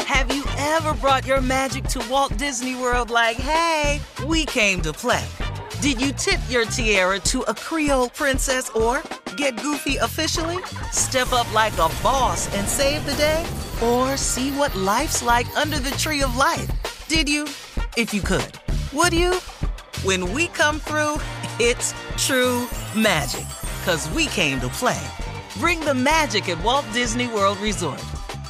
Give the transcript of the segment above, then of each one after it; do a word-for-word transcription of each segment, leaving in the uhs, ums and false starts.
Have you ever brought your magic to Walt Disney World like, hey, we came to play? Did you tip your tiara to a Creole princess or get goofy officially? Step up like a boss and save the day? Or see what life's like under the tree of life? Did you? If you could. Would you? When we come through, it's true magic. 'Cause we came to play. Bring the magic at Walt Disney World Resort.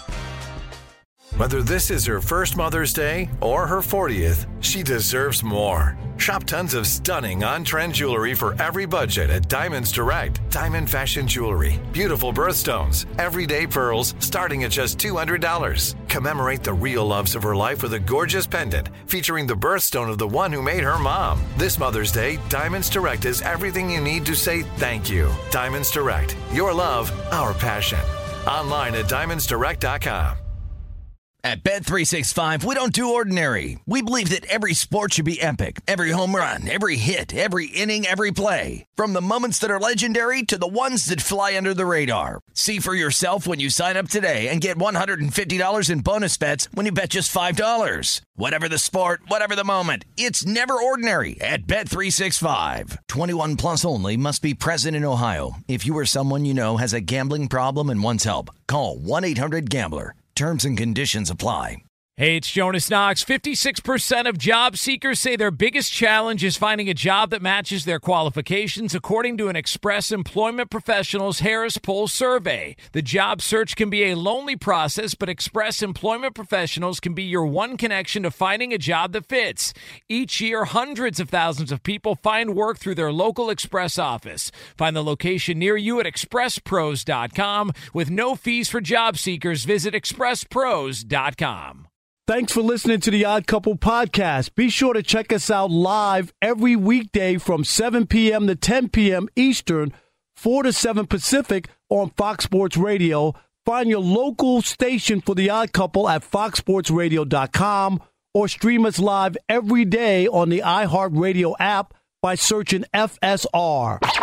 Whether this is her first Mother's Day or her fortieth, she deserves more. Shop tons of stunning on-trend jewelry for every budget at Diamonds Direct. Diamond fashion jewelry, beautiful birthstones, everyday pearls starting at just two hundred dollars. Commemorate the real loves of her life with a gorgeous pendant featuring the birthstone of the one who made her mom. This Mother's Day, Diamonds Direct is everything you need to say thank you. Diamonds Direct, your love, our passion. Online at diamonds direct dot com. At Bet three sixty-five, we don't do ordinary. We believe that every sport should be epic. Every home run, every hit, every inning, every play. From the moments that are legendary to the ones that fly under the radar. See for yourself when you sign up today and get one hundred fifty dollars in bonus bets when you bet just five dollars. Whatever the sport, whatever the moment, it's never ordinary at Bet three sixty-five. twenty-one plus only. Must be present in Ohio. If you or someone you know has a gambling problem and wants help, call one eight hundred gambler. Terms and conditions apply. Hey, it's Jonas Knox. fifty-six percent of job seekers say their biggest challenge is finding a job that matches their qualifications, according to an Express Employment Professionals Harris Poll survey. The job search can be a lonely process, but Express Employment Professionals can be your one connection to finding a job that fits. Each year, hundreds of thousands of people find work through their local Express office. Find the location near you at express pros dot com. With no fees for job seekers, visit express pros dot com. Thanks for listening to the Odd Couple podcast. Be sure to check us out live every weekday from seven p.m. to ten p.m. Eastern, four to seven Pacific on Fox Sports Radio. Find your local station for the Odd Couple at fox sports radio dot com or stream us live every day on the iHeartRadio app by searching F S R. Now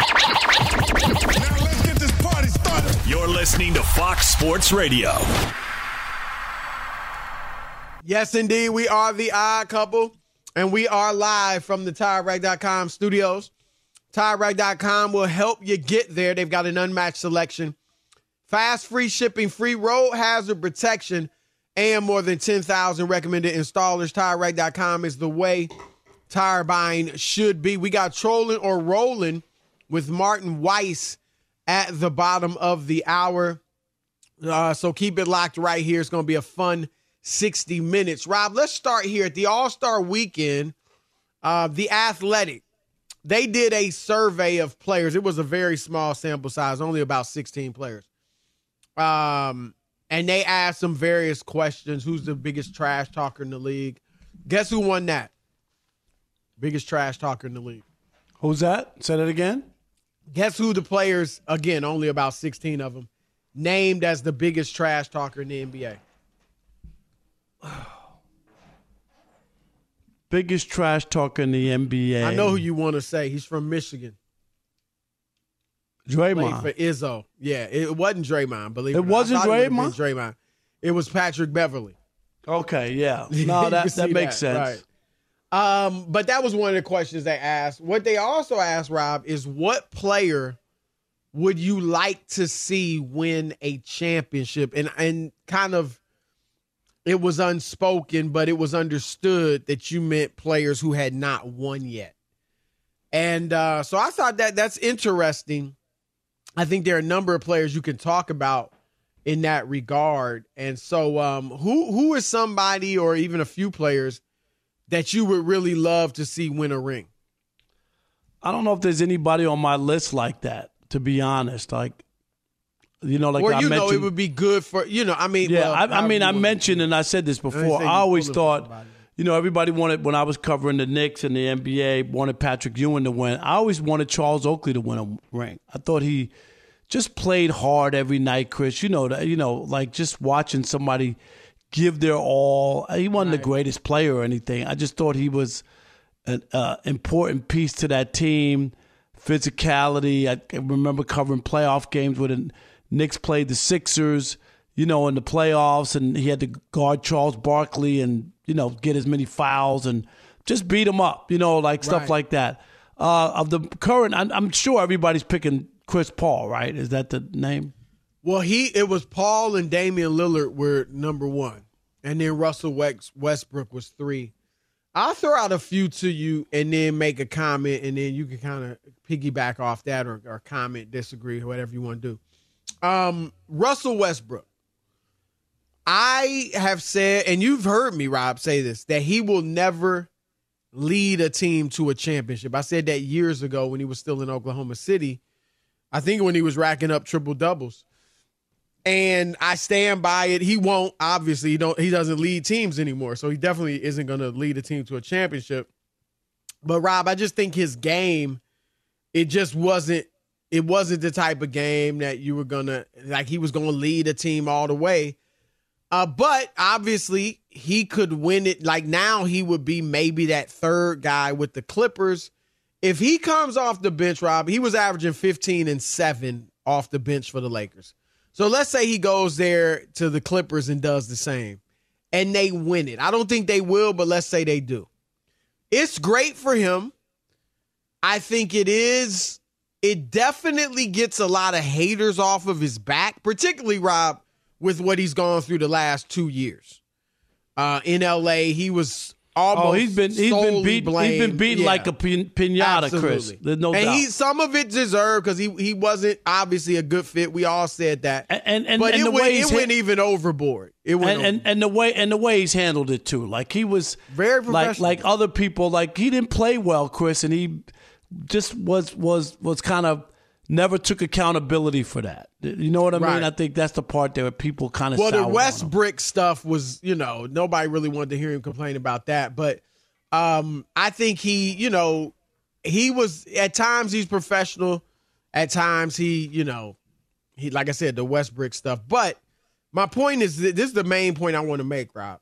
let's get this party started. You're listening to Fox Sports Radio. Yes, indeed. We are the Odd Couple, and we are live from the tire rack dot com studios. tire rack dot com will help you get there. They've got an unmatched selection. Fast, free shipping, free road hazard protection, and more than ten thousand recommended installers. tire rack dot com is the way tire buying should be. We got Trolling or Rolling with Martin Weiss at the bottom of the hour. Uh, so keep it locked right here. It's going to be a fun sixty minutes. Rob, let's start here at the All-Star Weekend. Uh, the Athletic, they did a survey of players. It was a very small sample size, only about sixteen players. Um, and they asked some various questions. Who's the biggest trash talker in the league? Guess who won that? Biggest trash talker in the league. Who's that? Say that again. Guess who the players, again, only about sixteen of them, named as the biggest trash talker in the N B A? Biggest trash talker in the N B A. I know who you want to say. He's from Michigan. Draymond. Played for Izzo. Yeah, it wasn't Draymond, believe it it or not. wasn't I thought it Draymond? been Draymond. It was Patrick Beverly. Okay, yeah. No, that, that makes that, sense. Right. Um, but that was one of the questions they asked. What they also asked, Rob, is what player would you like to see win a championship? And and kind of it was unspoken, but it was understood that you meant players who had not won yet. And uh, so I thought that that's interesting. I think there are a number of players you can talk about in that regard. And so um, who who is somebody or even a few players that you would really love to see win a ring? I don't know if there's anybody on my list like that, to be honest. Like, you know, like or I you mentioned, know, it would be good for, you know, I mean. Yeah, well, I, I mean, I mentioned, and I said this before, I, I always thought, you know, everybody wanted, when I was covering the Knicks and the N B A, wanted Patrick Ewing to win. I always wanted Charles Oakley to win a ring. I thought he just played hard every night, Chris. You know, you know, like just watching somebody give their all. He wasn't right. the greatest player or anything. I just thought he was an uh, important piece to that team. Physicality. I remember covering playoff games where the Knicks played the Sixers. you know, in the playoffs, and he had to guard Charles Barkley and, you know, get as many fouls and just beat him up, you know, like stuff Right. like that. Uh, of the current, I'm, I'm sure everybody's picking Chris Paul, right? Is that the name? Well, he it was Paul and Damian Lillard were number one, and then Russell Westbrook was three. I'll throw out a few to you and then make a comment, and then you can kind of piggyback off that or, or comment, disagree, whatever you want to do. Um, Russell Westbrook. I have said, and you've heard me, Rob, say this, that he will never lead a team to a championship. I said that years ago when he was still in Oklahoma City. I think when he was racking up triple doubles. And I stand by it. He won't, obviously, he don't he doesn't lead teams anymore. So he definitely isn't going to lead a team to a championship. But Rob, I just think his game, it just wasn't it wasn't the type of game that you were gonna like he was gonna lead a team all the way. Uh, but obviously he could win it. Like now he would be maybe that third guy with the Clippers. If he comes off the bench, Rob, he was averaging fifteen and seven off the bench for the Lakers. So let's say he goes there to the Clippers and does the same, and they win it. I don't think they will, but let's say they do. It's great for him. I think it is. It definitely gets a lot of haters off of his back, particularly, Rob, with what he's gone through the last two years. Uh, in L A, he was almost oh, he's been he's been beat blamed. he's been beaten yeah. like a pin, pinata, Absolutely. Chris. There's no and doubt. he some of it deserved because he he wasn't obviously a good fit. We all said that. And and, and but and it the went, way it he's went ha- even overboard. It went and, and and the way and the way he's handled it too. Like he was very like professional. like other people. Like he didn't play well, Chris, and he just was was was kind of never took accountability for that. You know what I mean? Right. I think that's the part there where people kind of well, the soured on him. Westbrook stuff was, you know, nobody really wanted to hear him complain about that. But um, I think he, you know, he was at times he's professional. At times he, you know, he like I said, the Westbrook stuff. But my point is that this is the main point I want to make, Rob.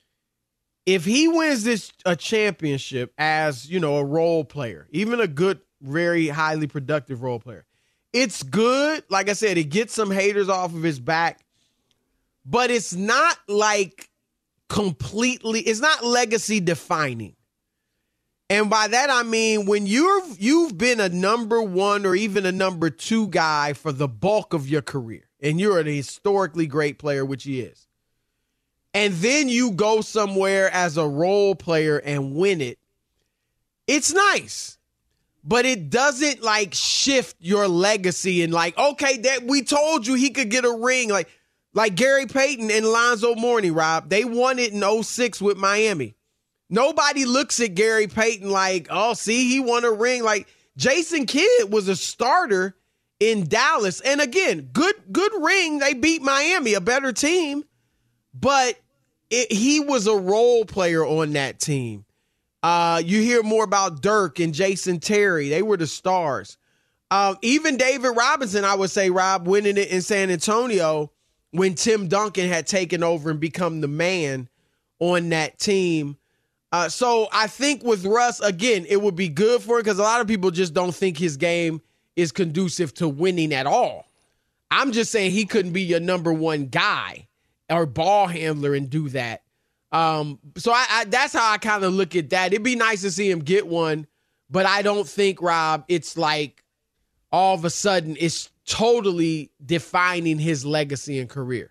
If he wins this a championship as, you know, a role player, even a good, very highly productive role player, it's good. Like I said, it gets some haters off of his back, but it's not like completely, it's not legacy defining. And by that, I mean, when you're, you've been a number one or even a number two guy for the bulk of your career, and you're an historically great player, which he is, and then you go somewhere as a role player and win it, it's nice. But it doesn't like shift your legacy and like, okay, that we told you he could get a ring. Like, like Gary Payton and Lonzo Mourning, Rob, they won it in oh six with Miami. Nobody looks at Gary Payton like, oh, see, he won a ring. Like Jason Kidd was a starter in Dallas. And again, good, good ring. They beat Miami, a better team. But it, he was a role player on that team. Uh, you hear more about Dirk and Jason Terry. They were the stars. Uh, even David Robinson, I would say, Rob, winning it in San Antonio when Tim Duncan had taken over and become the man on that team. Uh, so I think with Russ, again, it would be good for him because a lot of people just don't think his game is conducive to winning at all. I'm just saying he couldn't be your number one guy or ball handler and do that. Um, so I, I that's how I kind of look at that. It'd be nice to see him get one, but I don't think, Rob, it's like all of a sudden it's totally defining his legacy and career.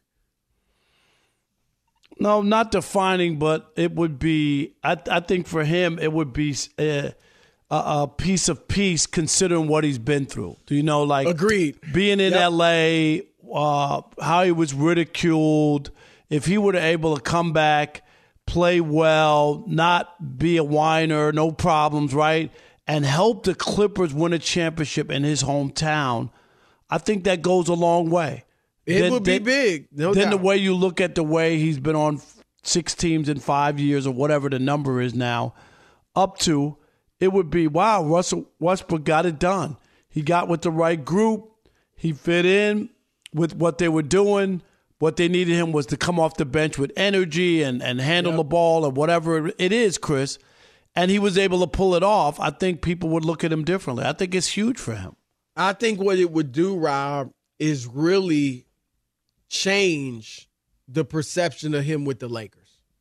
No, not defining, but it would be, I, I think for him, it would be a, a, a piece of peace considering what he's been through. Do you know, like Agreed. being in Yep. L A, uh, how he was ridiculed, if he were to able to come back, play well, not be a whiner, no problems, right? And help the Clippers win a championship in his hometown, I think that goes a long way. It Then- would be then- big. No then doubt. the way you look at the way he's been on six teams in five years or whatever the number is now, up to, it would be, wow, Russell Westbrook got it done. He got with the right group. He fit in with what they were doing. What they needed him was to come off the bench with energy and, and handle Yep. the ball or whatever it is, Chris. And he was able to pull it off. I think people would look at him differently. I think it's huge for him. I think what it would do, Rob, is really change the perception of him with the Lakers.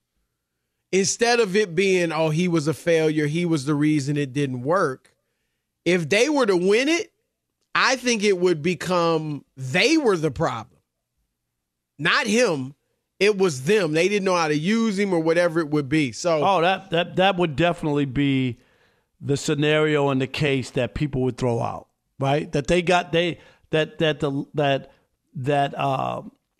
Instead of it being, oh, he was a failure, he was the reason it didn't work. If they were to win it, I think it would become they were the problem. Not him. It was them. They didn't know how to use him or whatever it would be. So, oh, that that that would definitely be the scenario and the case that people would throw out, right? That they got they that that the that that uh,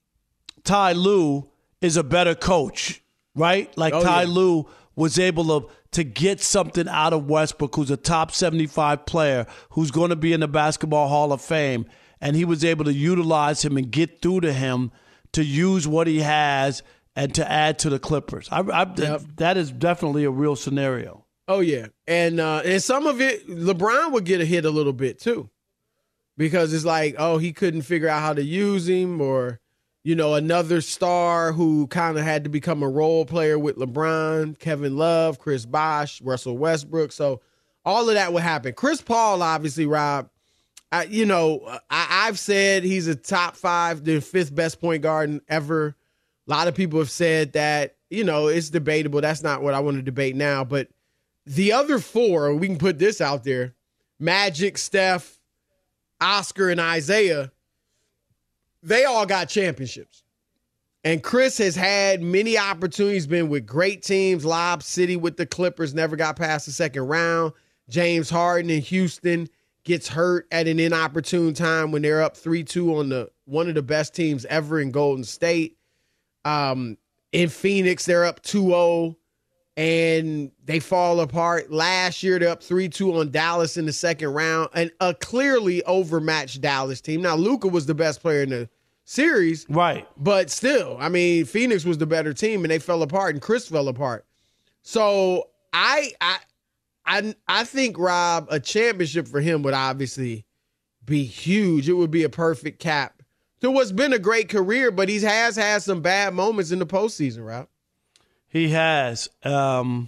Ty Lue is a better coach, right? Like oh, Ty yeah. Lue was able to to get something out of Westbrook, who's a top seventy-five player, who's going to be in the Basketball Hall of Fame, and he was able to utilize him and get through to him to use what he has and to add to the Clippers. I, I, yep. That is definitely a real scenario. Oh, yeah. And uh, and some of it, LeBron would get a hit a little bit, too. Because it's like, oh, he couldn't figure out how to use him, or, you know, another star who kind of had to become a role player with LeBron, Kevin Love, Chris Bosh, Russell Westbrook. So all of that would happen. Chris Paul, obviously, Rob, I, you know, I, I've said he's a top five, the fifth best point guard ever. A lot of people have said that, you know, it's debatable. That's not what I want to debate now. But the other four, we can put this out there, Magic, Steph, Oscar, and Isaiah, they all got championships. And Chris has had many opportunities, been with great teams. Lob City with the Clippers, never got past the second round. James Harden in Houston gets hurt at an inopportune time when they're up three two on the one of the best teams ever in Golden State. Um, in Phoenix, they're up two oh, and they fall apart. Last year, they're up three two on Dallas in the second round, and a clearly overmatched Dallas team. Now, Luka was the best player in the series. Right. But still, I mean, Phoenix was the better team, and they fell apart, and Chris fell apart. So I I I I think, Rob, a championship for him would obviously be huge. It would be a perfect cap to what's been a great career, but he has had some bad moments in the postseason, Rob. He has. Um,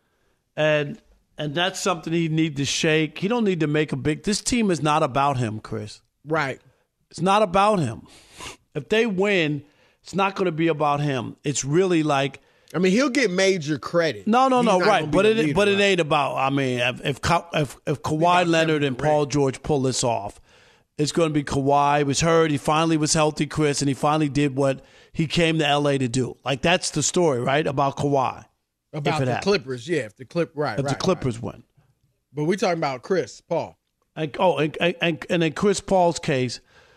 and and that's something he need to shake. He don't need to make a big – this team is not about him, Chris. Right. It's not about him. If they win, it's not going to be about him. It's really like – I mean, he'll get major credit. No, no, He's no, right. But it, leader, but right? it ain't about. I mean, if if if, if Kawhi Leonard and Paul George pull this off, it's going to be Kawhi. He was hurt. He finally was healthy, Chris, and he finally did what he came to L A to do. Like, that's the story, right? About Kawhi. About the happened. Clippers, yeah. If the Clip, right, if right, the Clippers right. win. But we're talking about Chris Paul. And, oh, and, and and in Chris Paul's case,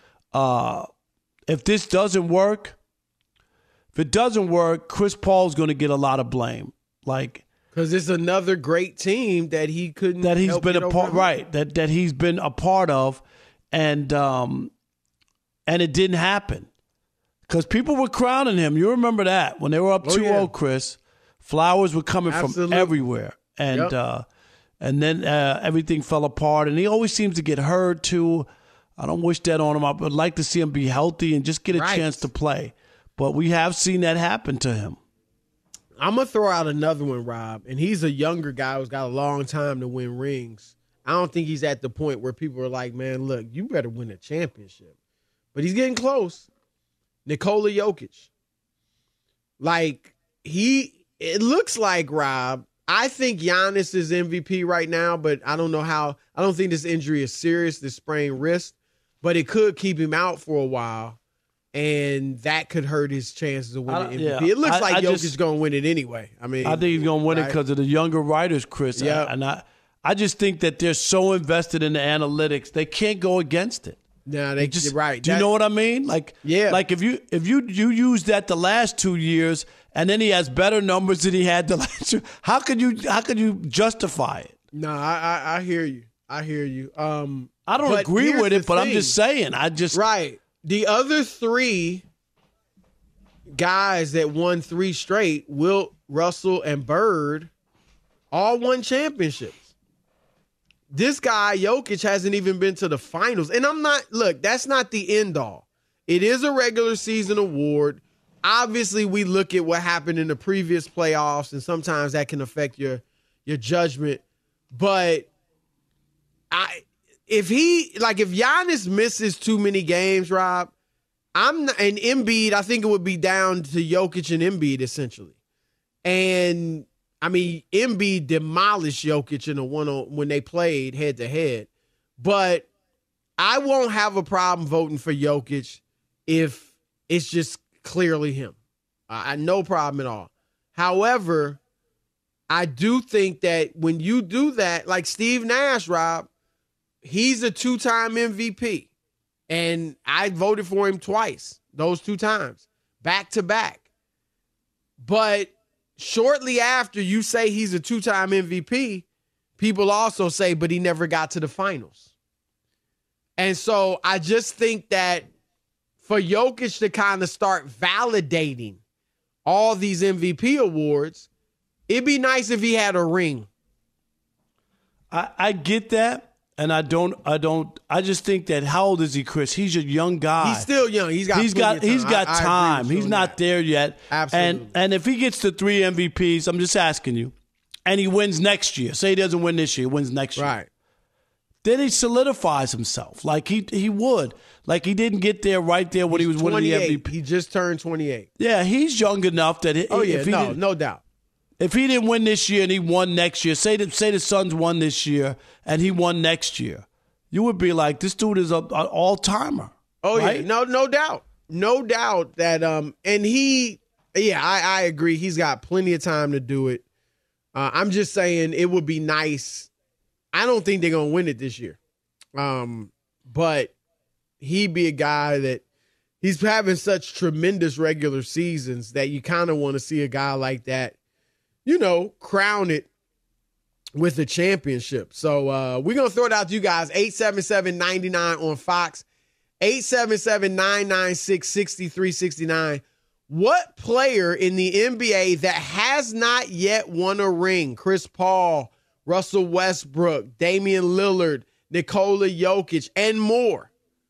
uh, if this doesn't work. If it doesn't work, Chris Paul's going to get a lot of blame, like because it's another great team that he couldn't that he's help been a part, over. right? That that he's been a part of, and um, and it didn't happen because people were crowning him. You remember that when they were up two oh, yeah. Chris, flowers were coming Absolutely. from everywhere, and yep. uh, and then uh, everything fell apart. And he always seems to get hurt too. I don't wish that on him. I would like to see him be healthy and just get a right. chance to play. But we have seen that happen to him. I'm going to throw out another one, Rob, and he's a younger guy who's got a long time to win rings. I don't think he's at the point where people are like, man, look, you better win a championship. But he's getting close. Nikola Jokic. Like, he, it looks like, Rob, I think Giannis is M V P right now, but I don't know how, I don't think this injury is serious, this sprained wrist, but it could keep him out for a while. And that could hurt his chances of winning M V P. Yeah. It looks I, like I Jokic's just, going to win it anyway. I mean, I think he's going to win right? it because of the younger writers, Chris. Yeah, and I, I just think that they're so invested in the analytics, they can't go against it. No, they just right. Do you that, know what I mean? Like, yeah. Like if you if you you use that the last two years, and then he has better numbers than he had the last two, how could you how could you justify it? No, I I, I hear you. I hear you. Um, I don't agree with it, but thing. I'm just saying. I just right. The other three guys that won three straight, Wilt, Russell, and Bird, all won championships. This guy, Jokic, hasn't even been to the finals. And I'm not, look, that's not the end all. It is a regular season award. Obviously, we look at what happened in the previous playoffs, and sometimes that can affect your, your judgment. But I, if he, like, if Giannis misses too many games, Rob, I'm not, and Embiid, I think it would be down to Jokic and Embiid essentially. And I mean, Embiid demolished Jokic in a one on when they played head to head. But I won't have a problem voting for Jokic if it's just clearly him. I, I no problem at all. However, I do think that when you do that, like Steve Nash, Rob, he's a two-time M V P. And I voted for him twice, those two times, back to back. But shortly after you say he's a two-time M V P, people also say, but he never got to the finals. And so I just think that for Jokic to kind of start validating all these M V P awards, it'd be nice if he had a ring. I, I get that. And I don't, I don't, I just think that how old is he, Chris? He's a young guy. He's still young. He's got, he's got, he's got I, time. I he's not that. there yet. Absolutely. And and if he gets to three M V Ps, I'm just asking you, and he wins next year. Say he doesn't win this year, he wins next year. Right. Then he solidifies himself like he he would. Like he didn't get there right there when he's he was winning the M V P. He just turned twenty-eight. Yeah, he's young enough that. He, oh yeah, if he no, no doubt. If he didn't win this year and he won next year, say that say the Suns won this year and he won next year. You would be like, this dude is an all-timer. Oh, right? yeah. No, no doubt. No doubt that, um, and he, yeah, I, I agree. He's got plenty of time to do it. Uh, I'm just saying it would be nice. I don't think they're going to win it this year. Um, but he'd be a guy that he's having such tremendous regular seasons that you kind of want to see a guy like that, you know, crown it with the championship. So uh, we're going to throw it out to you guys. eight seven seven, nine nine on Fox. eight seven seven, nine nine six, six three six nine. What player in the N B A that has not yet won a ring? Chris Paul, Russell Westbrook, Damian Lillard, Nikola Jokic, and more.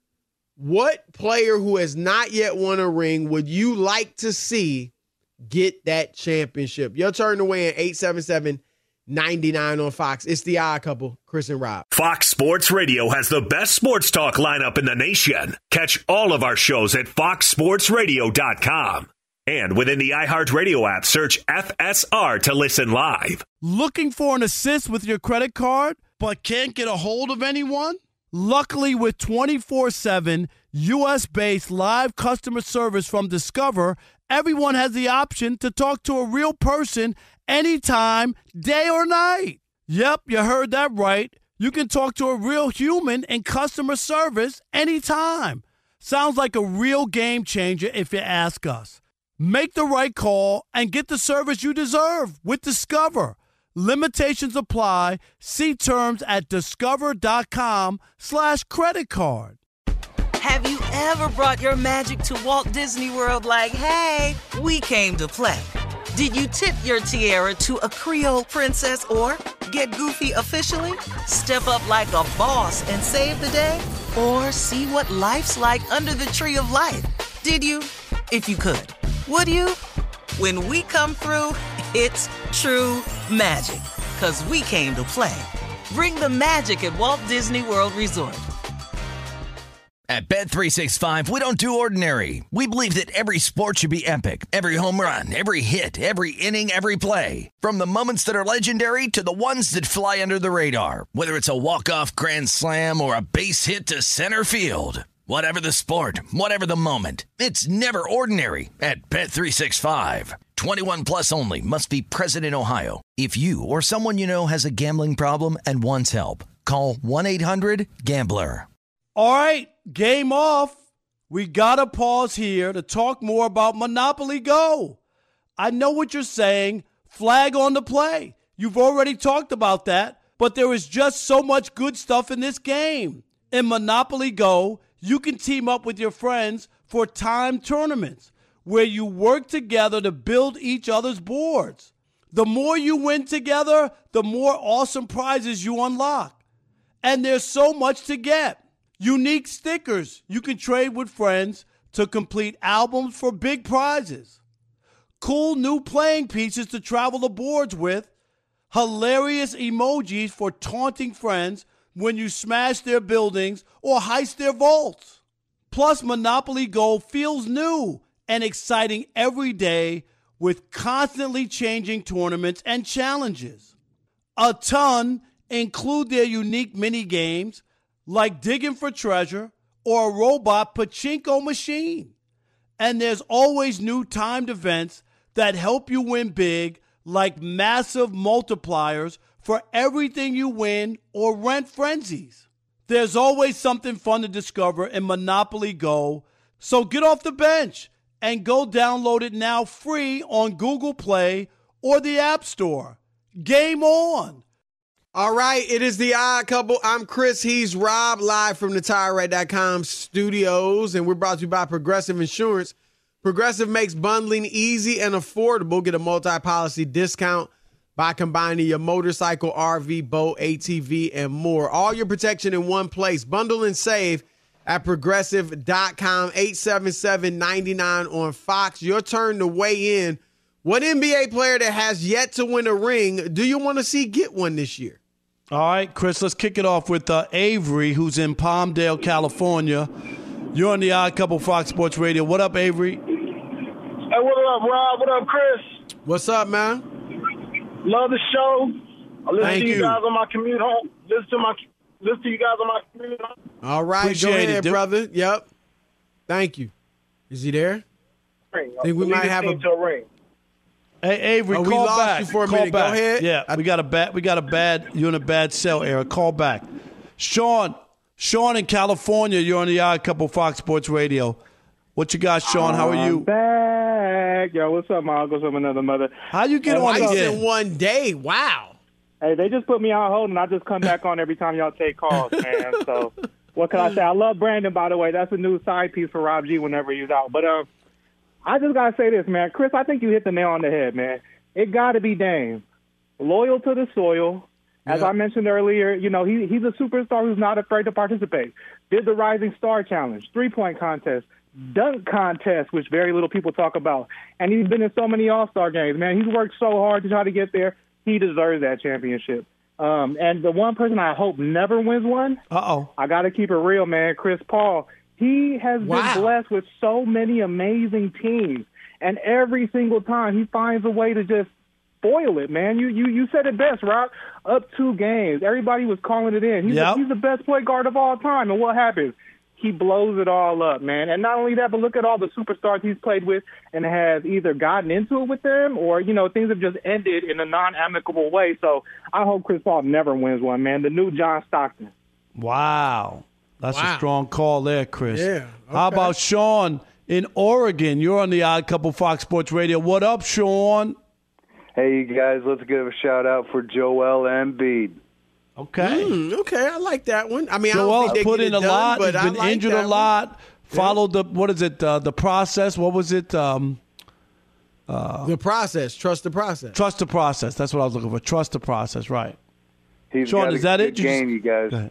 What player who has not yet won a ring would you like to see get that championship? Your turn to win. eight seven seven, nine nine on Fox. It's the Odd Couple, Chris and Rob. Fox Sports Radio has the best sports talk lineup in the nation. Catch all of our shows at fox sports radio dot com. And within the iHeartRadio app, search F S R to listen live. Looking for an assist with your credit card, but can't get a hold of anyone? Luckily, with twenty-four seven U S-based live customer service from Discover, everyone has the option to talk to a real person anytime, day or night. Yep, you heard that right. You can talk to a real human in customer service anytime. Sounds like a real game changer if you ask us. Make the right call and get the service you deserve with Discover. Limitations apply. See terms at discover.com slash credit card. Have you ever brought your magic to Walt Disney World like, hey, we came to play? Did you tip your tiara to a Creole princess or get goofy officially? Step up like a boss and save the day? Or see what life's like under the tree of life? Did you? If you could. Would you? When we come through, it's true magic. 'Cause we came to play. Bring the magic at Walt Disney World Resort. At Bet three sixty-five, we don't do ordinary. We believe that every sport should be epic. Every home run, every hit, every inning, every play. From the moments that are legendary to the ones that fly under the radar. Whether it's a walk-off grand slam or a base hit to center field. Whatever the sport, whatever the moment. It's never ordinary at Bet three sixty-five. twenty-one plus only. Must be present in Ohio. If you or someone you know has a gambling problem and wants help, call one eight hundred gambler. All right, game off. We got to pause here to talk more about Monopoly Go. I know what you're saying. Flag on the play. You've already talked about that, but there is just so much good stuff in this game. In Monopoly Go, you can team up with your friends for timed tournaments where you work together to build each other's boards. The more you win together, the more awesome prizes you unlock. And there's so much to get. Unique stickers you can trade with friends to complete albums for big prizes. Cool new playing pieces to travel the boards with. Hilarious emojis for taunting friends when you smash their buildings or heist their vaults. Plus, Monopoly Go feels new and exciting every day with constantly changing tournaments and challenges. A ton include their unique mini games like digging for treasure or a robot pachinko machine. And there's always new timed events that help you win big, like massive multipliers for everything you win or rent frenzies. There's always something fun to discover in Monopoly Go, so get off the bench and go download it now free on Google Play or the App Store. Game on! All right, it is the Odd Couple. I'm Chris. He's Rob, live from the Tire Rack dot com studios, and we're brought to you by Progressive Insurance. Progressive makes bundling easy and affordable. Get a multi-policy discount by combining your motorcycle, R V, boat, A T V, and more. All your protection in one place. Bundle and save at Progressive dot com. eight seven seven, nine nine on Fox. Your turn to weigh in. What N B A player that has yet to win a ring do you want to see get one this year? All right, Chris, let's kick it off with uh, Avery, who's in Palmdale, California. You're on the Odd Couple Fox Sports Radio. What up, Avery? Hey, what up, Rob? What up, Chris? What's up, man? Love the show. I listen Thank to you, you guys on my commute home. Listen to my listen to you guys on my commute home. All right, Appreciate go it, ahead, dude. brother. Yep. Thank you. Is he there? Ring. Think we Lead might this have team a- to a ring. Hey, Avery, Oh, we call lost back. you for a call minute. Go back. ahead. Yeah, we got a bad. We got a bad. You're in a bad cell era. Call back. Sean, Sean in California. You're on the Odd Couple Fox Sports Radio. What you got, Sean? How are you? I'm back. Yo, what's up, my uncle from another mother? How you get on Twice again? in one day. Wow. Hey, they just put me on hold, and I just come back on every time y'all take calls, man. So what can I say? I love Brandon, by the way. That's a new side piece for Rob G whenever he's out. But um, I just got to say this, man. Chris, I think you hit the nail on the head, man. It got to be Dame. Loyal to the soil. As Yeah. I mentioned earlier, you know, he he's a superstar who's not afraid to participate. Did the Rising Star Challenge, three-point contest, dunk contest, which very little people talk about. And he's been in so many All-Star games, man. He's worked so hard to try to get there. He deserves that championship. Um, and the one person I hope never wins one, Uh-oh. I got to keep it real, man, Chris Paul. He has Wow. been blessed with so many amazing teams. And every single time he finds a way to just spoil it, man. You you you said it best, Rob. Up two games. Everybody was calling it in. He's, Yep. the, he's the best point guard of all time. And what happens? He blows it all up, man. And not only that, but look at all the superstars he's played with and has either gotten into it with them or, you know, things have just ended in a non-amicable way. So I hope Chris Paul never wins one, man. The new John Stockton. Wow. That's Wow. a strong call there, Chris. Yeah, How okay. about Sean in Oregon? You're on the Odd Couple Fox Sports Radio. What up, Sean? Hey, you guys, let's give a shout-out for Joel Embiid. Okay. Hmm, okay, I like that one. I mean, I don't Joel's think they put get in it a done, lot. but He's I been like injured that a one. lot. Followed the, what is it, uh, the process. What was it? Um, The process. Trust the process. trust the process. That's what I was looking for. Trust the process, right. He's Sean, got is a that good it? You game, just- you guys. Go ahead.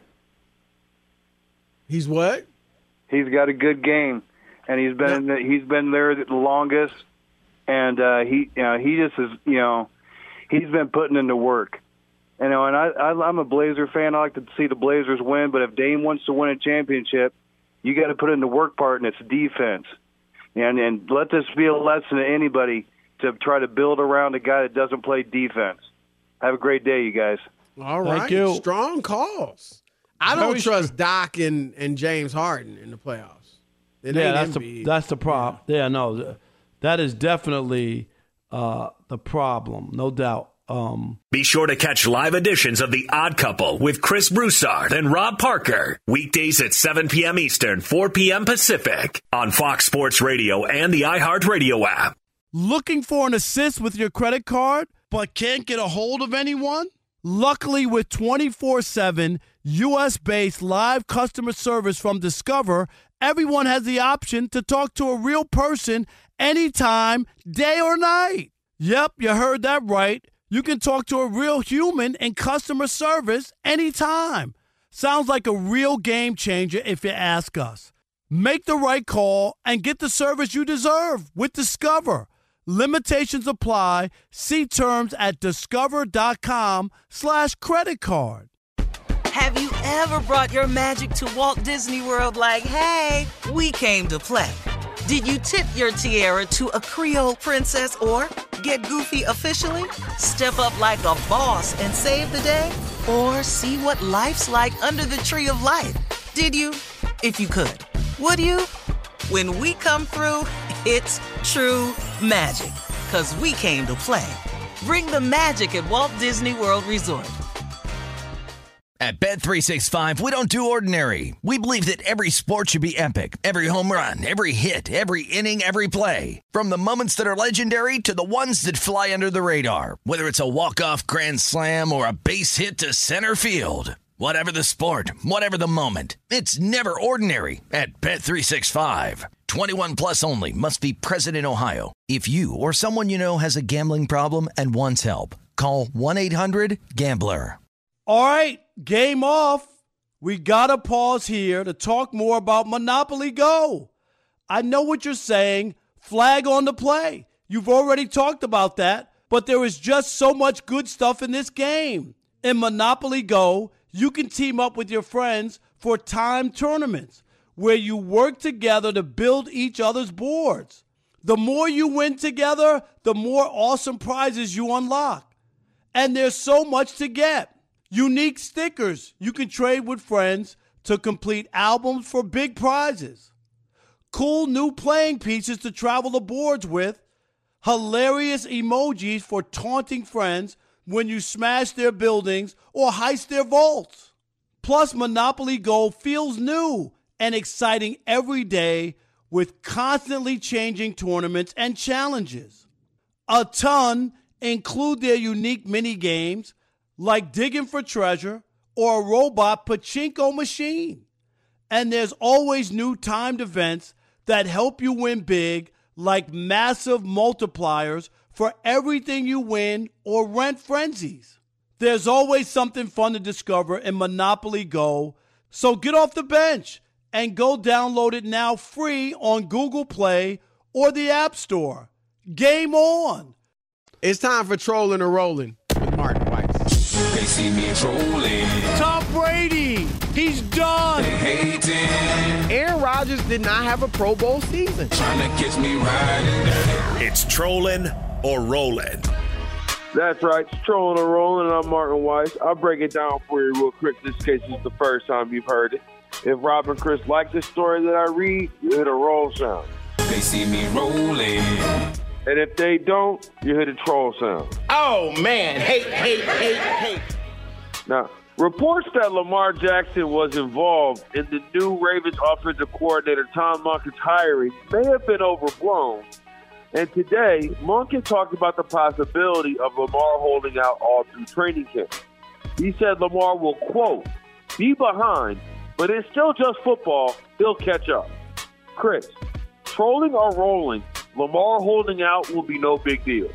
He's what? He's got a good game, and he's been in the, he's been there the longest, and uh, he you know he just is you know he's been putting in the work. You know, and I, I I'm a Blazer fan. I like to see the Blazers win, but if Dame wants to win a championship, you got to put in the work part, and it's defense. And and let this be a lesson to anybody to try to build around a guy that doesn't play defense. Have a great day, you guys. All right. Thank you. Strong calls. I don't Very trust Doc and, and James Harden in the playoffs. It Yeah, ain't that's the Embiid. that's the problem. Yeah, no, th- that is definitely uh, the problem, no doubt. Um, Be sure to catch live editions of The Odd Couple with Chris Broussard and Rob Parker. Weekdays at seven p.m. Eastern, four p.m. Pacific on Fox Sports Radio and the iHeartRadio app. Looking for an assist with your credit card, but can't get a hold of anyone? Luckily, with twenty-four seven U S-based live customer service from Discover, everyone has the option to talk to a real person anytime, day or night. Yep, you heard that right. You can talk to a real human in customer service anytime. Sounds like a real game changer if you ask us. Make the right call and get the service you deserve with Discover. Limitations apply. See terms at discover.com slash credit card. Have you ever brought your magic to Walt Disney World like, hey, we came to play? Did you tip your tiara to a Creole princess or get goofy officially? Step up like a boss and save the day? Or see what life's like under the tree of life? Did you? If you could. Would you? When we come through, it's true magic. 'Cause we came to play. Bring the magic at Walt Disney World Resort. At Bet three sixty-five, we don't do ordinary. We believe that every sport should be epic. Every home run, every hit, every inning, every play. From the moments that are legendary to the ones that fly under the radar. Whether it's a walk-off grand slam or a base hit to center field. Whatever the sport, whatever the moment. It's never ordinary at Bet three sixty-five. twenty-one plus only. Must be present in Ohio. If you or someone you know has a gambling problem and wants help, call one eight hundred gambler. All right, game off. We got to pause here to talk more about Monopoly Go. I know what you're saying. Flag on the play. You've already talked about that, but there is just so much good stuff in this game. In Monopoly Go, you can team up with your friends for timed tournaments where you work together to build each other's boards. The more you win together, the more awesome prizes you unlock. And there's so much to get. Unique stickers you can trade with friends to complete albums for big prizes. Cool new playing pieces to travel the boards with. Hilarious emojis for taunting friends when you smash their buildings or heist their vaults. Plus, Monopoly Go feels new and exciting every day with constantly changing tournaments and challenges. A ton include their unique mini games like digging for treasure or a robot pachinko machine. And there's always new timed events that help you win big, like massive multipliers for everything you win or rent frenzies. There's always something fun to discover in Monopoly Go, so get off the bench and go download it now free on Google Play or the App Store. Game on! It's time for Trolling or Rolling with Martin Weiss. They see me rolling. Tom Brady, he's done. They hating. Aaron Rodgers did not have a Pro Bowl season. Trying to catch me riding dirty. It's Trolling or Rolling. That's right. It's Trolling or Rolling, and I'm Martin Weiss. I'll break it down for you real quick. This case is the first time you've heard it. If Rob and Chris like the story that I read, you hit a roll sound. They see me rolling. And if they don't, you hit a troll sound. Oh, man. Hate, hate, hate, hate. Now, reports that Lamar Jackson was involved in the new Ravens offensive coordinator Tom Monken's hiring may have been overblown. And today, Monken talked about the possibility of Lamar holding out all through training camp. He said Lamar will, quote, be behind, but it's still just football. He'll catch up. Chris, trolling or rolling, Lamar holding out will be no big deal.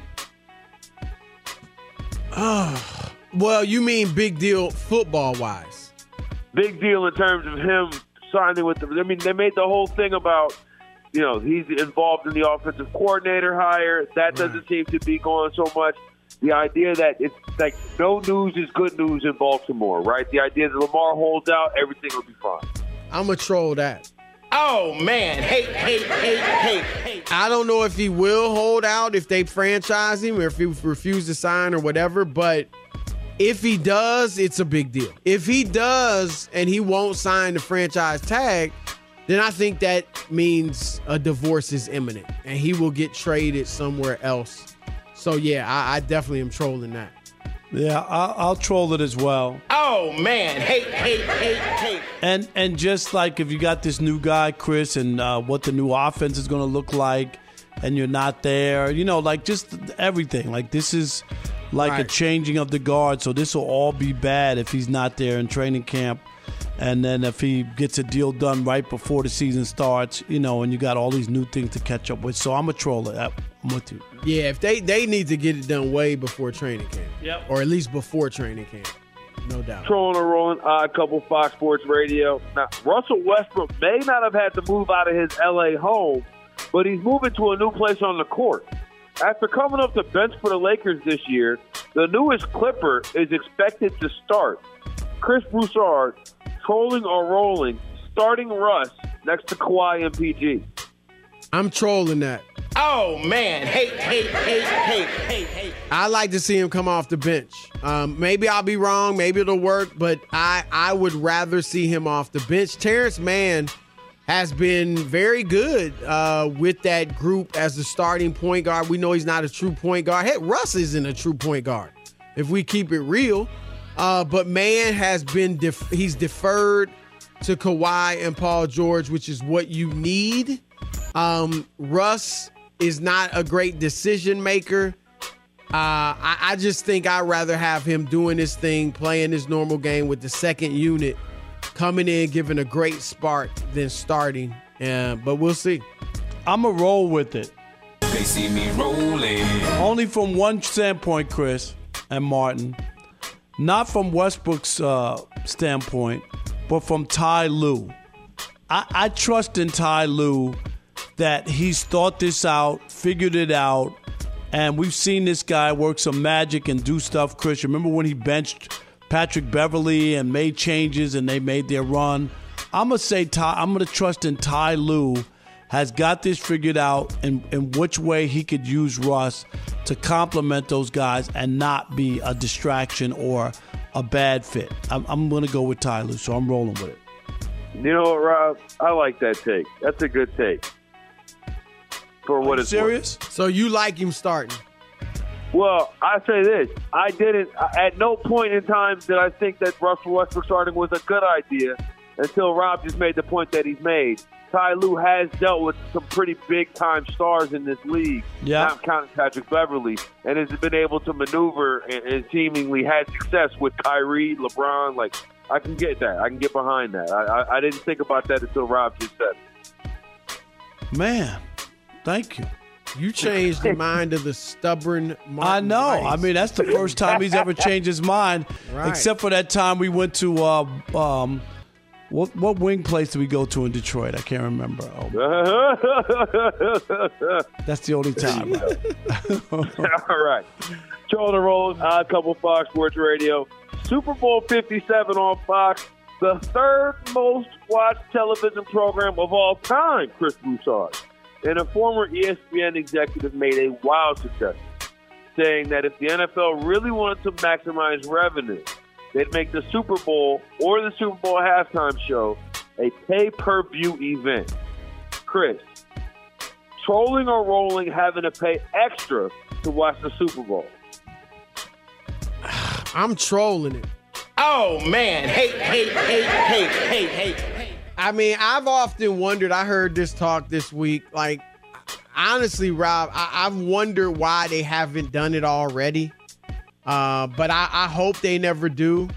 Oh, well, you mean big deal football-wise? Big deal in terms of him signing with them. I mean, they made the whole thing about, you know, he's involved in the offensive coordinator hire. That doesn't seem to be going so much. The idea that it's like no news is good news in Baltimore, right? The idea that Lamar holds out, everything will be fine. I'm going to troll that. Oh, man. Hate, hate, hate, hate, hate. I don't know if he will hold out if they franchise him or if he refuses to sign or whatever, but if he does, it's a big deal. If he does and he won't sign the franchise tag, then I think that means a divorce is imminent and he will get traded somewhere else. So, yeah, I, I definitely am trolling that. Yeah, I'll, I'll troll it as well. Oh, man. Hate, hate, hate, hate. And and just like if you got this new guy, Chris, and uh, what the new offense is going to look like, and you're not there, you know, like just everything. Like this is like right. a changing of the guard. So this will all be bad if he's not there in training camp. And then if he gets a deal done right before the season starts, you know, and you got all these new things to catch up with. So I'm a troller. I'm with you. Yeah, if they, they need to get it done way before training camp. Yep. Or at least before training camp. No doubt. Trolling or Rolling, Odd Couple, Fox Sports Radio. Now, Russell Westbrook may not have had to move out of his L A home, but he's moving to a new place on the court. After coming off the bench for the Lakers this year, the newest Clipper is expected to start. Chris Broussard trolling or rolling, starting Russ next to Kawhi and P G. I'm trolling that. Oh, man. Hate, hate, hate, hate, hate, hate. I like to see him come off the bench. Um, maybe I'll be wrong. Maybe it'll work. But I, I would rather see him off the bench. Terrence Mann has been very good uh, with that group as the starting point guard. We know he's not a true point guard. Heck, Russ isn't a true point guard, if we keep it real. Uh, but Mann has been def- – he's deferred to Kawhi and Paul George, which is what you need. Um, Russ is not a great decision maker. Uh, I, I just think I'd rather have him doing this thing, playing his normal game with the second unit, coming in, giving a great spark than starting. Uh, but we'll see. I'm a roll with it. They see me rolling. Only from one standpoint, Chris and Martin. Not from Westbrook's uh, standpoint, but from Ty Lue. I, I trust in Ty Lue that he's thought this out, figured it out, and we've seen this guy work some magic and do stuff, Chris. Remember when he benched Patrick Beverly and made changes and they made their run? I'm going to say Ty, I'm going to trust in Ty Lue has got this figured out in, in which way he could use Russ to complement those guys and not be a distraction or a bad fit. I'm, I'm going to go with Ty Lue, so I'm rolling with it. You know what, Rob? I like that take. That's a good take. For what it's serious? Worth. So you like him starting? Well, I say this. I didn't – at no point in time did I think that Russell Westbrook starting was a good idea until Rob just made the point that he's made. Ty Lue has dealt with some pretty big-time stars in this league, yeah. not counting Patrick Beverly, and has been able to maneuver and, and seemingly had success with Kyrie, LeBron. Like, I can get that. I can get behind that. I, I, I didn't think about that until Rob just said it. Man, thank you. You changed the mind of the stubborn Martin I know. Rice. I mean, that's the first time he's ever changed his mind, right. Except for that time we went to uh, um, – What what wing place did we go to in Detroit? I can't remember. Oh. That's the only time. All right. Troll the Rolls, Odd Couple, Fox Sports Radio. Super Bowl fifty-seven on Fox, the third most watched television program of all time, Chris Broussard. And a former E S P N executive made a wild suggestion, saying that if the N F L really wanted to maximize revenue, they'd make the Super Bowl or the Super Bowl halftime show a pay-per-view event. Chris, trolling or rolling having to pay extra to watch the Super Bowl? I'm trolling it. Oh, man. Hate, hate, hate, hate, hate, hate, hate. I mean, I've often wondered, I heard this talk this week, like, honestly, Rob, I- I've wondered why they haven't done it already. Uh, but I, I hope they never do.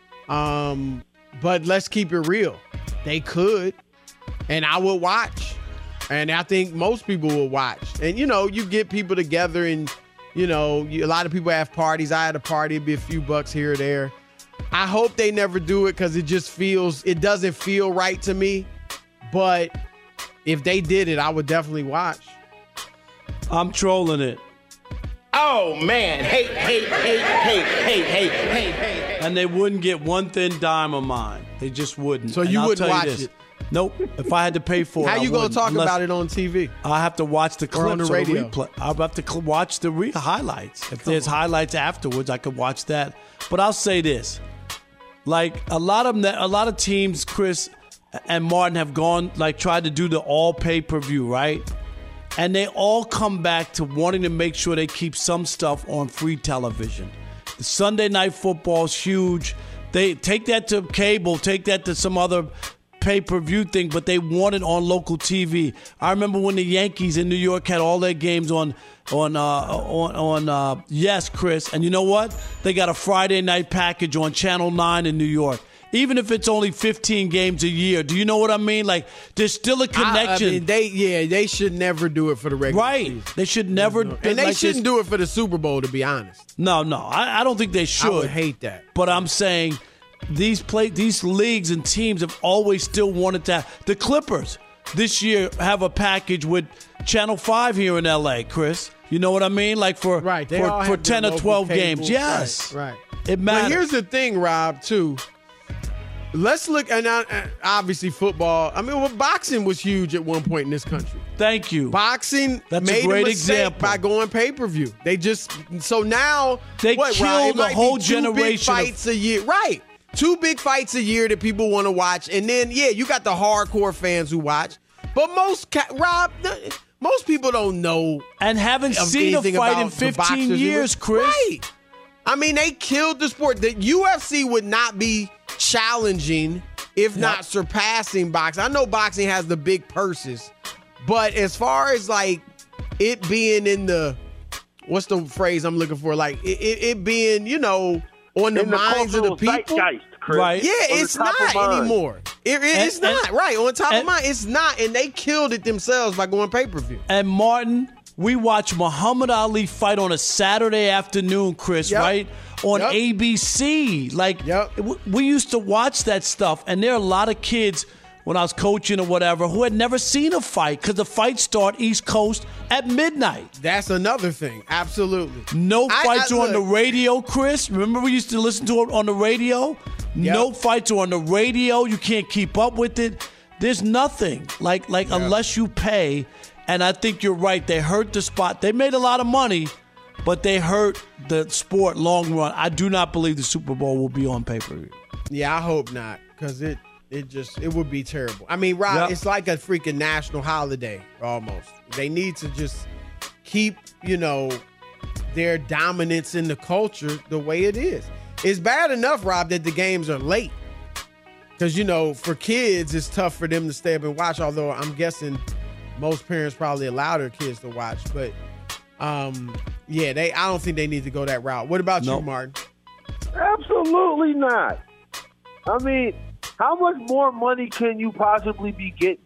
Um, but let's keep it real. They could, and I would watch. And I think most people will watch. And, you know, you get people together and, you know, you, a lot of people have parties. I had a party, it'd be a few bucks here or there. I hope they never do it because it just feels, it doesn't feel right to me. But if they did it, I would definitely watch. I'm trolling it. Oh, man. Hate, hate, hate, hate, hate, hate, hate, hate. And they wouldn't get one thin dime of mine. They just wouldn't. So and you I'll wouldn't tell watch you this. it? Nope. If I had to pay for it, How I you going to wouldn't, talk unless about it on T V? I have to watch the clips or on the radio. Replay. I'll have to cl- watch the re- highlights. If Come there's on. highlights afterwards, I could watch that. But I'll say this. Like, a lot of them, a lot of teams, Chris and Martin, have gone, like, tried to do the all pay-per-view, right? And they all come back to wanting to make sure they keep some stuff on free television. The Sunday Night Football is huge. They take that to cable, take that to some other pay-per-view thing, but they want it on local T V. I remember when the Yankees in New York had all their games on on uh, on on uh, yes, Chris. And you know what? They got a Friday night package on Channel nine in New York. Even if it's only fifteen games a year, do you know what I mean? Like, there's still a connection. I, I mean, they yeah, they should never do it for the regular right. season. They should never, no, and they like shouldn't this. do it for the Super Bowl. To be honest, no, no, I, I don't think they should. I would hate that. But I'm saying these play, these leagues and teams have always still wanted to. The Clippers this year have a package with Channel Five here in L A. Chris, you know what I mean? Like for right, they for, all for have ten or twelve games. Yes, right. right. It matters. But here's the thing, Rob. Too. let's look, and uh, obviously football. I mean, well, boxing was huge at one point in this country. Thank you. Boxing That's made a great a mistake example. by going pay-per-view. They just, so now. They what, killed Ryan? It a might whole be two generation of- big fights a year. Right. Two big fights a year that people want to watch. And then, yeah, you got the hardcore fans who watch. But most, ca- Rob, most people don't know. And haven't seen a fight in fifteen years, Chris. Right. I mean, they killed the sport. The U F C would not be challenging, if Yep. not surpassing boxing. I know boxing has the big purses. But as far as, like, it being in the, what's the phrase I'm looking for? Like, it, it, it being, you know, on the In the minds of the cultural people. zeitgeist, Chris. Right. Yeah, On the it's top not of mind. anymore. It, it- And- it's not, and- right. On top and- of mind, it's not. And they killed it themselves by going pay-per-view. And Martin, we watch Muhammad Ali fight on a Saturday afternoon, Chris, Yep. right? On Yep. A B C. Like, Yep. w- we used to watch that stuff. And there are a lot of kids, when I was coaching or whatever, who had never seen a fight because the fights start East Coast at midnight. That's another thing. Absolutely. No I- fights I- are on the look. radio, Chris. Remember we used to listen to it on the radio? No fights are on the radio. You can't keep up with it. There's nothing. Like, like unless you pay. And I think you're right. They hurt the spot. They made a lot of money, but they hurt the sport long run. I do not believe the Super Bowl will be on pay-per-view. Yeah, I hope not, because it it just it would be terrible. I mean, Rob, Yep. it's like a freaking national holiday almost. They need to just keep, you know, their dominance in the culture the way it is. It's bad enough, Rob, that the games are late. Because, you know, for kids, it's tough for them to stay up and watch, although I'm guessing most parents probably allow their kids to watch. But, um, yeah, they. I don't think they need to go that route. What about Nope. you, Martin? Absolutely not. I mean, how much more money can you possibly be getting?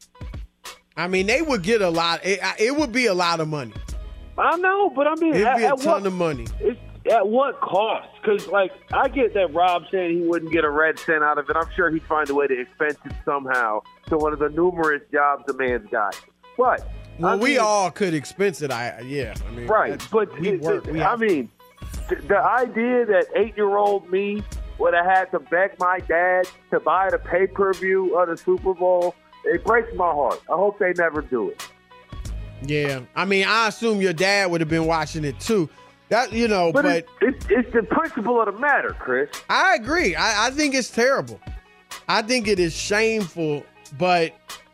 I mean, they would get a lot. It, it would be a lot of money. I know, but I mean, It'd at, be a at ton what, of money. It's, at what cost? Because, like, I get that Rob saying he wouldn't get a red cent out of it. I'm sure he'd find a way to expense it somehow to one of the numerous jobs the man's got. But Well, I we mean, all could expense it. I yeah. I mean, right, that- but we it- work. it- We I have- mean, th- the idea that eight-year-old me would have had to beg my dad to buy the pay-per-view of the Super Bowl, it breaks my heart. I hope they never do it. yeah. I mean, I assume your dad would have been watching it too. That you know, But, but, it, it's, it's the principle of the matter, Chris. I agree. I, I think it's terrible. I think it is shameful, but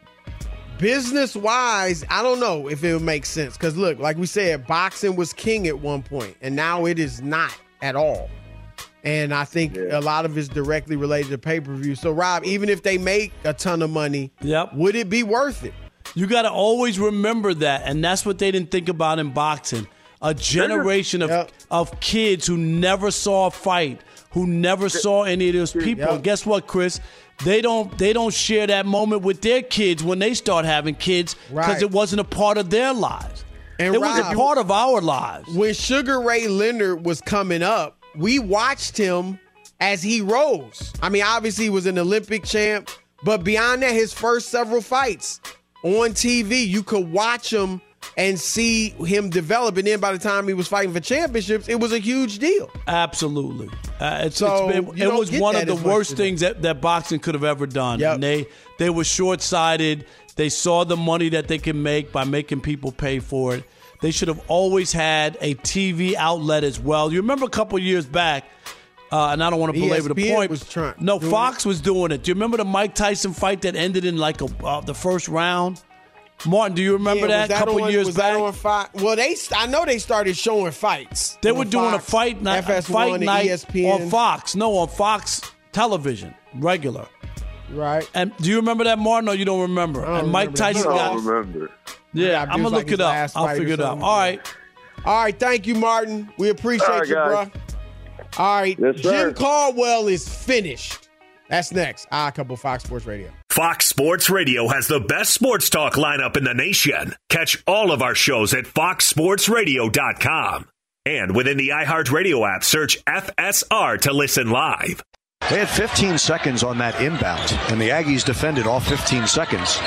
business wise, I don't know if it would make sense. Because look, like we said, boxing was king at one point, and now it is not at all. And I think a lot of it's directly related to pay-per-view. So, Rob, even if they make a ton of money, Yep. would it be worth it? You got to always remember that, and that's what they didn't think about in boxing. A generation of Yep. of kids who never saw a fight, who never saw any of those people. Yep. And guess what, Chris? They don't they don't share that moment with their kids when they start having kids because Right. it wasn't a part of their lives. And it was a Rob, part of our lives. When Sugar Ray Leonard was coming up, we watched him as he rose. I mean, obviously he was an Olympic champ, but beyond that, his first several fights on T V, you could watch him and see him develop. And then by the time he was fighting for championships, it was a huge deal. Absolutely. Uh, it's, So, it's you been, it don't was get one that of the as much worst today. things that, that boxing could have ever done. Yep. And they, they were short-sighted. They saw the money that they can make by making people pay for it. They should have always had a T V outlet as well. You remember a couple years back, uh, and I don't want to belabor the E S P N point. was trying- no, doing Fox was doing it. Do you remember the Mike Tyson fight that ended in like a, uh, the first round? Martin, do you remember Yeah, that was a couple on- years was back? That on Fox? Well, they I know they started showing fights. They on were doing Fox, a fight night, F S fight one, night E S P N. on Fox. No, on Fox television, regular. Right. And do you remember that, Martin, or you don't remember? I don't and Mike remember that. Tyson I got. don't remember. Yeah, Yeah, I'm it gonna was look like his it up. last I'll fight or figure it out. something. All right. All right, thank you, Martin. We appreciate All right, you, guys. bro. All right, Yes, sir. Jim Caldwell is finished. That's next. Ah, couple Fox Sports Radio. Fox Sports Radio has the best sports talk lineup in the nation. Catch all of our shows at fox sports radio dot com. And within the iHeartRadio app, search F S R to listen live. They had fifteen seconds on that inbound, and the Aggies defended all fifteen seconds.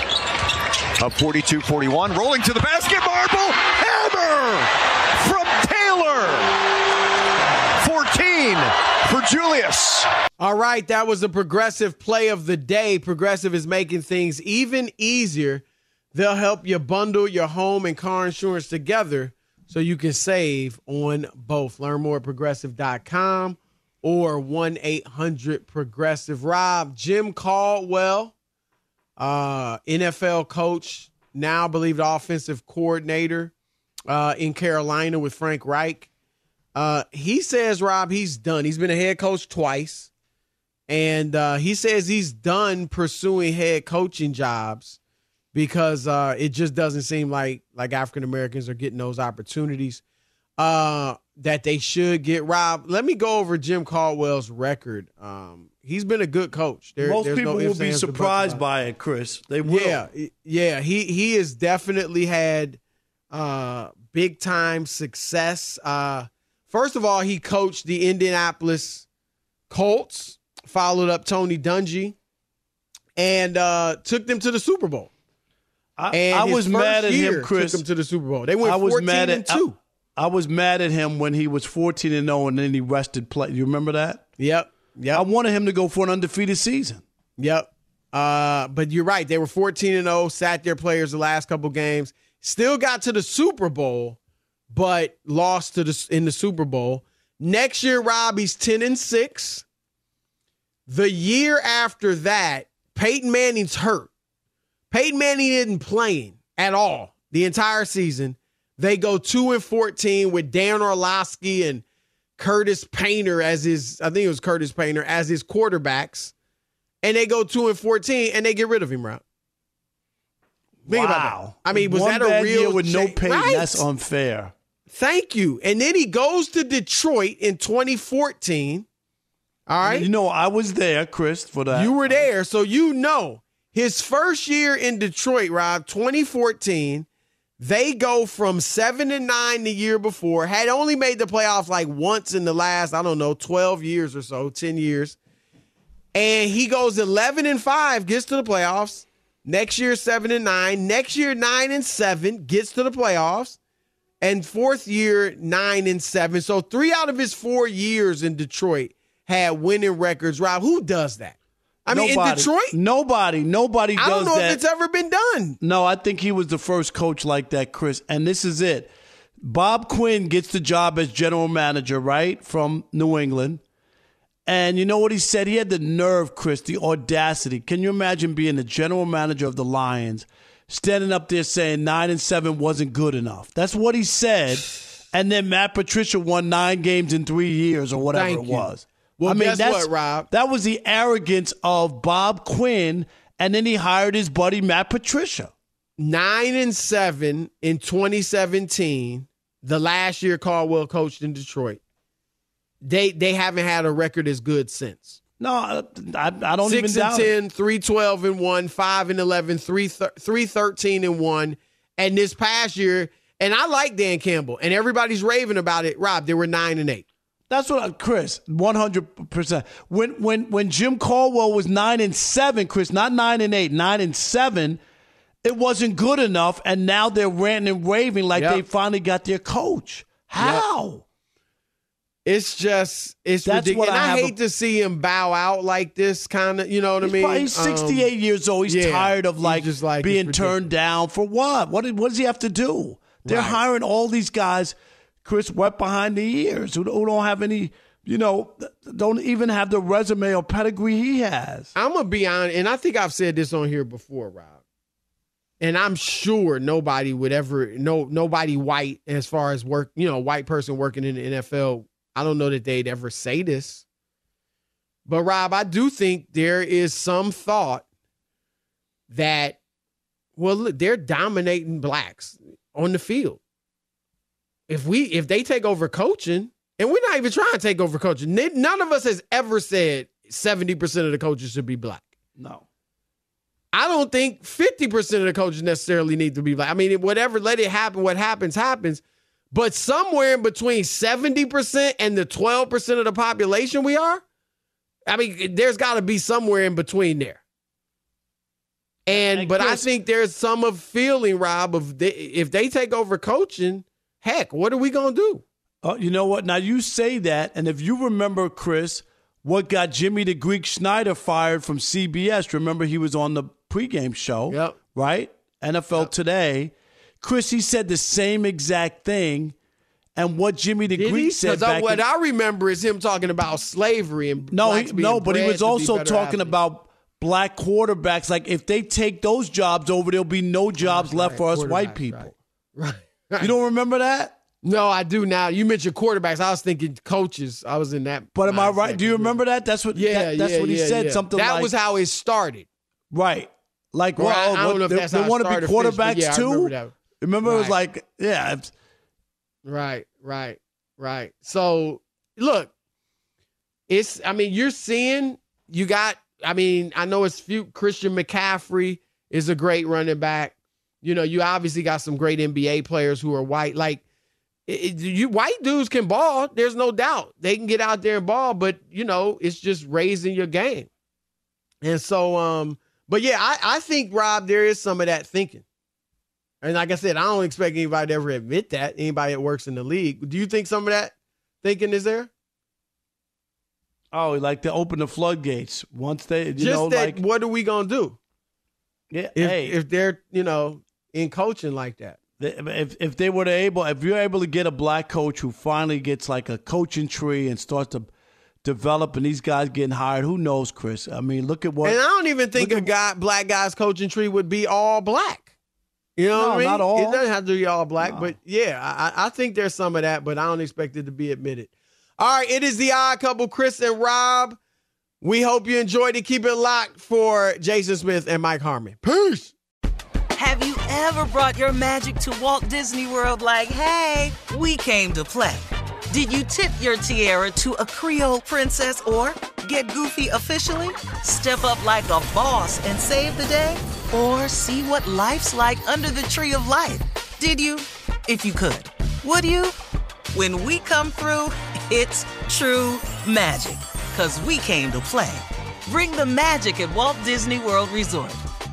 Up forty-two forty-one, rolling to the basket, Marble, hammer from Taylor. fourteen for Julius. All right, that was the Progressive play of the day. Progressive is making things even easier. They'll help you bundle your home and car insurance together so you can save on both. Learn more at progressive dot com or one eight hundred progressive. Rob, Jim Caldwell, uh, N F L coach, now I believe the offensive coordinator uh, in Carolina with Frank Reich. Uh, he says, Rob, he's done. He's been a head coach twice. And uh, he says he's done pursuing head coaching jobs because uh, it just doesn't seem like like African Americans are getting those opportunities uh, that they should get. Rob, let me go over Jim Caldwell's record. Um, he's been a good coach. There, Most people no will be surprised by it, Chris. They will. Yeah, yeah. He he has definitely had uh, big time success. Uh, first of all, he coached the Indianapolis Colts. Followed up Tony Dungy, and uh, took them to the Super Bowl. I, and I was mad at him, Chris. Took them to the Super Bowl. They went I was fourteen mad and at, two. I, I was mad at him when he was fourteen and zero, and then he rested play. You remember that? Yep. Yep. I wanted him to go for an undefeated season. Yep. Uh, but you're right. They were fourteen and zero. Sat their players the last couple games. Still got to the Super Bowl, but lost to the in the Super Bowl. Next year, Rob, he's ten and six. The year after that, Peyton Manning's hurt. Peyton Manning isn't playing at all the entire season. They go two and fourteen with Dan Orlovsky and Curtis Painter as his, I think it was Curtis Painter, as his quarterbacks. And they go two and fourteen and they get rid of him, Rob. Think wow. about that. I mean, was One that a bad real year with cha- no Peyton? Right? That's unfair. Thank you. And then he goes to Detroit in twenty fourteen. All right. You know, I was there, Chris, for that. You were there, so you know. His first year in Detroit, Rob, twenty fourteen, they go from seven and nine the year before, had only made the playoffs like once in the last, I don't know, twelve years or so, ten years. And he goes eleven and five, gets to the playoffs. Next year, seven and nine. Next year, nine and seven, gets to the playoffs. And fourth year, nine and seven. So three out of his four years in Detroit had winning records. Rob, who does that? I nobody, mean, in Detroit? Nobody. Nobody does that. I don't know that. if it's ever been done. No, I think he was the first coach like that, Chris. And this is it. Bob Quinn gets the job as general manager, right, from New England. And you know what he said? He had the nerve, Chris, the audacity. Can you imagine being the general manager of the Lions, standing up there saying nine and seven wasn't good enough? That's what he said. And then Matt Patricia won nine games in three years or whatever Thank it you. was. Well, I mean, guess that's, what, Rob? That was the arrogance of Bob Quinn, and then he hired his buddy Matt Patricia. Nine and seven in twenty seventeen, the last year Caldwell coached in Detroit. They they haven't had a record as good since. No, I, I, I don't Six even and doubt ten, it. three twelve and one, five and eleven, three th- three thirteen and one, and this past year, and I like Dan Campbell, and everybody's raving about it. Rob, they were nine and eight. That's what I, Chris, one hundred percent. When when when Jim Caldwell was nine and seven, Chris, not nine and eight, nine and seven, it wasn't good enough, and now they're ranting and raving like Yep. they finally got their coach. How? Yep. It's just it's That's ridiculous. what And I I, have hate a- to see him bow out like this, kind of. You know what He's I mean? probably- He's sixty-eight Um, years old. He's yeah, tired of he's like, just like, being it's turned down for what? What, did, what does he have to do? They're Right. hiring all these guys, Chris, wet behind the ears, who, who don't have any, you know, don't even have the resume or pedigree he has. I'm gonna be honest, and I think I've said this on here before, Rob. And I'm sure nobody would ever, no, nobody white as far as work, you know, white person working in the N F L. I don't know that they'd ever say this. But Rob, I do think there is some thought that, well, look, they're dominating blacks on the field. If we, if they take over coaching, and we're not even trying to take over coaching. None of us has ever said seventy percent of the coaches should be black. No. I don't think fifty percent of the coaches necessarily need to be black. I mean, whatever, let it happen. What happens, happens. But somewhere in between seventy percent and the twelve percent of the population we are, I mean, there's got to be somewhere in between there. And, And but Chris, I think there's some of feeling, Rob, of they, if they take over coaching, heck, what are we going to do? Uh, you know what? Now you say that, and if you remember, Chris, what got Jimmy the Greek Schneider fired from C B S? Remember, he was on the pregame show, yep. right? N F L yep. Today. Chris, he said the same exact thing. And what Jimmy the Did Greek he? said back what in, I remember is him talking about slavery and no, blacks he, being no, but he bred was to be also better talking athletes. about black quarterbacks. Like if they take those jobs over, there'll be no jobs right, left right. for us white people. Right. right. You don't remember that? No, I do now. You mentioned quarterbacks. I was thinking coaches. I was in that. But am I right? Do you remember that? That's what. Yeah, that, that's yeah, what he yeah, said. yeah. Something that like was how it started. Right. Like, well, well, I, I don't know if they, that's they how want to be quarterbacks finished, yeah, too. remember, that. remember right. it was like, yeah. Right, right, right. So look, it's. I mean, you're seeing. You got. I mean, I know it's few. Christian McCaffrey is a great running back. You know, you obviously got some great N B A players who are white. Like, it, you white dudes can ball. There's no doubt they can get out there and ball. But you know, it's just raising your game. And so, um, but yeah, I, I think Rob, there is some of that thinking. And like I said, I don't expect anybody to ever admit that. Anybody that works in the league. Do you think some of that thinking is there? Oh, like to open the floodgates once they, you Just know, that. like What are we gonna do? Yeah, if, hey, if they're you know in coaching like that. If if they were able, if you're able to get a black coach who finally gets like a coaching tree and starts to develop, and these guys getting hired, who knows, Chris? I mean, look at what. And I don't even think a guy, black guy's coaching tree would be all black. You know no, what I mean? Not all. It doesn't have to be all black, no. but yeah, I, I think there's some of that, but I don't expect it to be admitted. All right, it is the Odd Couple, Chris and Rob. We hope you enjoyed it. Keep it locked for Jason Smith and Mike Harmon. Peace. Have you ever brought your magic to Walt Disney World like, hey, we came to play? Did you tip your tiara to a Creole princess or get goofy officially? Step up like a boss and save the day? Or see what life's like under the tree of life? Did you? If you could. Would you? When we come through, it's true magic. 'Cause we came to play. Bring the magic at Walt Disney World Resort.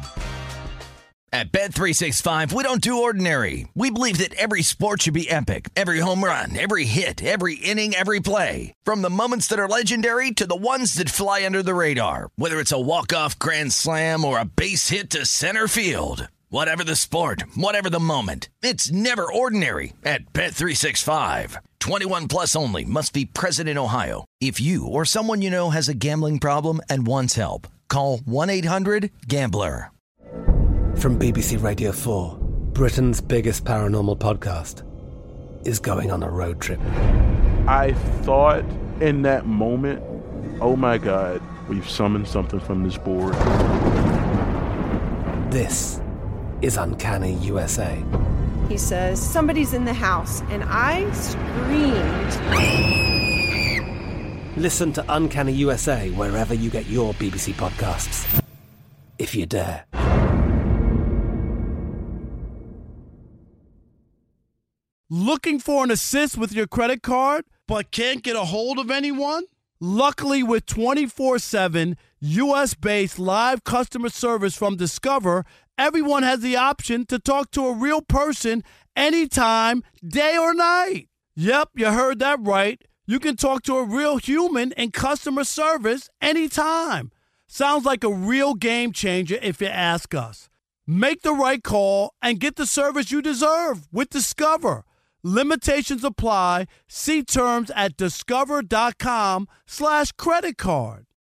At Bet three sixty-five, we don't do ordinary. We believe that every sport should be epic. Every home run, every hit, every inning, every play. From the moments that are legendary to the ones that fly under the radar. Whether it's a walk-off grand slam or a base hit to center field. Whatever the sport, whatever the moment. It's never ordinary at Bet three sixty-five. twenty-one plus only. Must be present in Ohio. If you or someone you know has a gambling problem and wants help, call one eight hundred gambler. From B B C Radio four, Britain's biggest paranormal podcast is going on a road trip. I thought in that moment, oh my God, we've summoned something from this board. This is Uncanny U S A. He says, somebody's in the house, and I screamed. Listen to Uncanny U S A wherever you get your B B C podcasts, if you dare. Looking for an assist with your credit card, but can't get a hold of anyone? Luckily, with twenty-four seven U S-based live customer service from Discover, everyone has the option to talk to a real person anytime, day or night. Yep, you heard that right. You can talk to a real human in customer service anytime. Sounds like a real game changer if you ask us. Make the right call and get the service you deserve with Discover. Limitations apply. See terms at discover.com slash credit card.